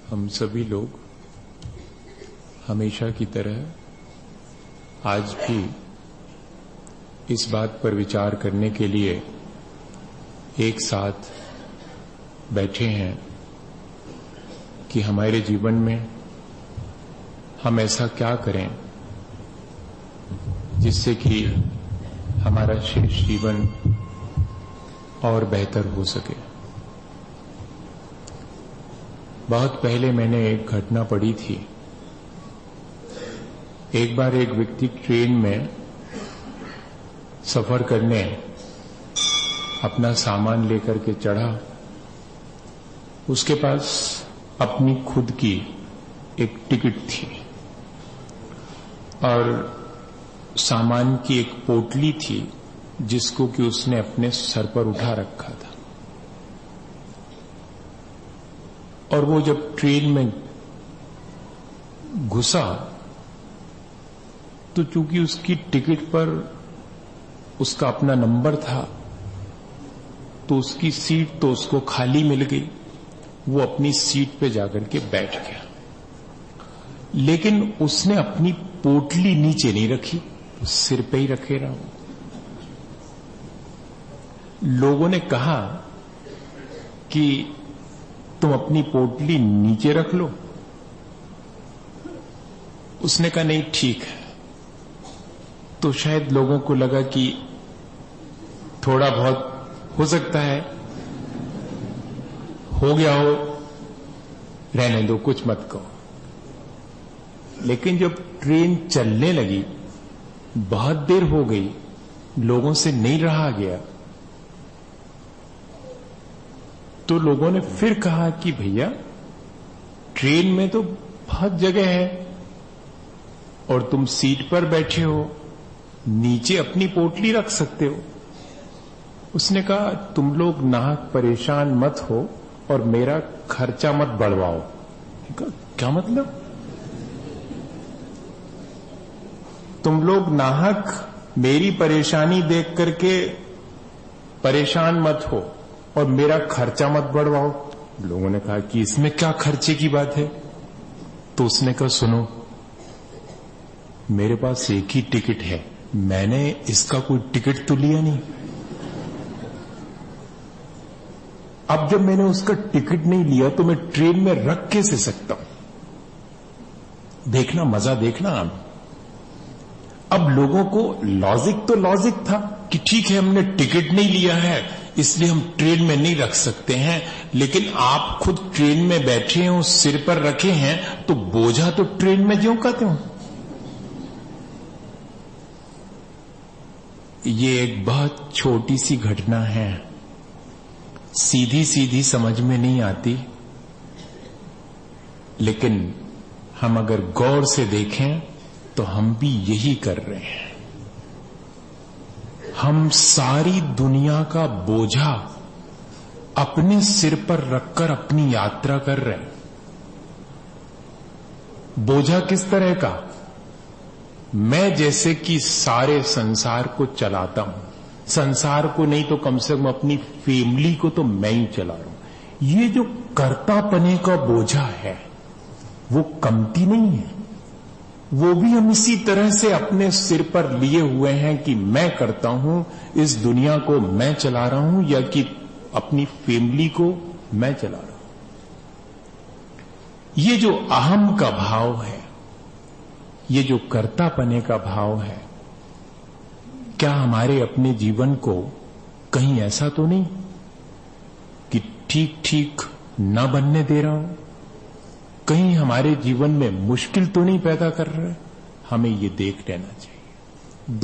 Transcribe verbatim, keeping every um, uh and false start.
हम सभी लोग हमेशा की तरह आज भी इस बात पर विचार करने के लिए एक साथ बैठे हैं कि हमारे जीवन में हम ऐसा क्या करें जिससे कि हमारा शेष जीवन और बेहतर हो सके। बहुत पहले मैंने एक घटना पढ़ी थी। एक बार एक व्यक्ति ट्रेन में सफर करने अपना सामान लेकर के चढ़ा। उसके पास अपनी खुद की एक टिकट थी और सामान की एक पोटली थी जिसको कि उसने अपने सर पर उठा रखा था। और वो जब ट्रेन में घुसा तो चूंकि उसकी टिकट पर उसका अपना नंबर था तो उसकी सीट तो उसको खाली मिल गई। वो अपनी सीट पे जाकर के बैठ गया, लेकिन उसने अपनी पोटली नीचे नहीं रखी, सिर पे ही रखे रहा। लोगों ने कहा कि तुम अपनी पोटली नीचे रख लो। उसने कहा नहीं ठीक है। तो शायद लोगों को लगा कि थोड़ा बहुत हो सकता है हो गया हो, रहने दो, कुछ मत कहो। लेकिन जब ट्रेन चलने लगी, बहुत देर हो गई, लोगों से नहीं रहा गया, तो लोगों ने फिर कहा कि भैया ट्रेन में तो बहुत जगह है और तुम सीट पर बैठे हो, नीचे अपनी पोटली रख सकते हो। उसने कहा तुम लोग नाहक परेशान मत हो और मेरा खर्चा मत बढ़वाओ। क्या मतलब? तुम लोग नाहक मेरी परेशानी देख करके परेशान मत हो और मेरा खर्चा मत बढ़वाओ। लोगों ने कहा कि इसमें क्या खर्चे की बात है? तो उसने कहा सुनो, मेरे पास एक ही टिकट है, मैंने इसका कोई टिकट तो लिया नहीं। अब जब मैंने उसका टिकट नहीं लिया तो मैं ट्रेन में रख कैसे सकता हूं? देखना, मजा देखना। अब अब लोगों को लॉजिक तो लॉजिक था कि ठीक है हमने टिकट नहीं लिया है इसलिए हम ट्रेन में नहीं रख सकते हैं, लेकिन आप खुद ट्रेन में बैठे हैं, उस सिर पर रखे हैं, तो बोझा तो ट्रेन में ज्यों का त्यों। ये एक बहुत छोटी सी घटना है, सीधी सीधी समझ में नहीं आती, लेकिन हम अगर गौर से देखें तो हम भी यही कर रहे हैं। हम सारी दुनिया का बोझा अपने सिर पर रखकर अपनी यात्रा कर रहे हैं। बोझा किस तरह का? मैं जैसे कि सारे संसार को चलाता हूं, संसार को नहीं तो कम से कम अपनी फैमिली को तो मैं ही चला रहा हूं। ये जो कर्तापने का बोझा है वो कमती नहीं है, वो भी हम इसी तरह से अपने सिर पर लिए हुए हैं कि मैं करता हूं, इस दुनिया को मैं चला रहा हूं, या कि अपनी फैमिली को मैं चला रहा हूं। ये जो अहम का भाव है, ये जो कर्तापने का भाव है, क्या हमारे अपने जीवन को कहीं ऐसा तो नहीं कि ठीक ठीक न बनने दे रहा हूं? कहीं हमारे जीवन में मुश्किल तो नहीं पैदा कर रहा है? हमें ये देख लेना चाहिए।